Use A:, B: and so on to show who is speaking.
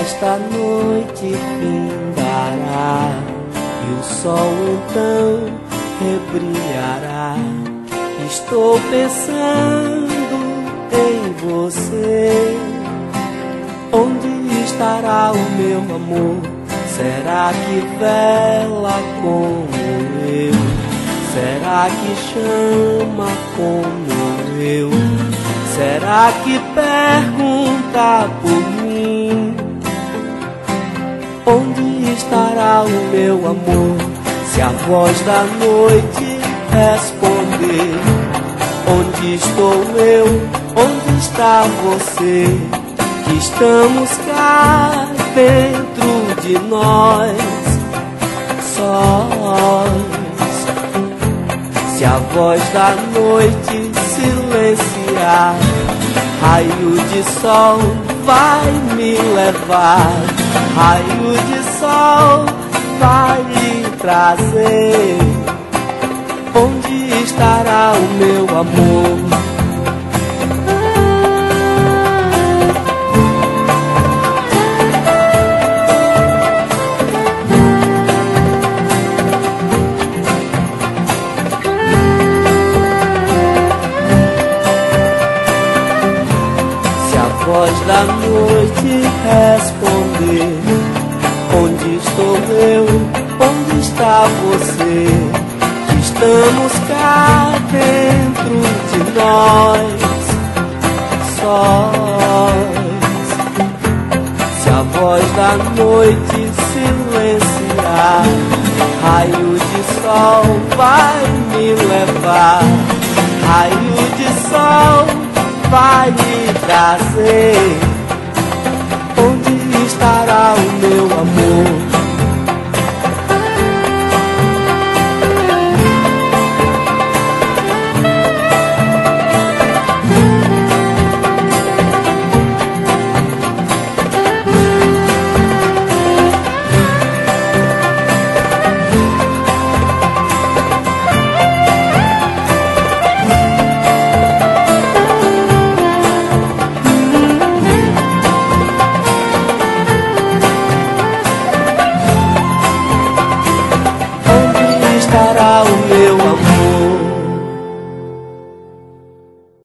A: esta noite findará e o sol então rebrilhará. Estou pensando em você. Onde estará o meu amor? Será que vela como eu? Será que chama como eu? Será que pergunta por mim? Onde estará o meu amor? Se a voz da noite responder: onde estou eu? Onde está você? Que estamos cá dentro de nós, sós. Se a voz da noite silenciar, raio de sol vai me levar, raio de sol vai lhe trazer. Onde estará o meu amor? Voz da noite responder: onde estou eu? Onde está você? Que estamos cá dentro de nós, sós. Se a voz da noite silenciar, raio de sol vai me levar, raio de sol vai me trazer.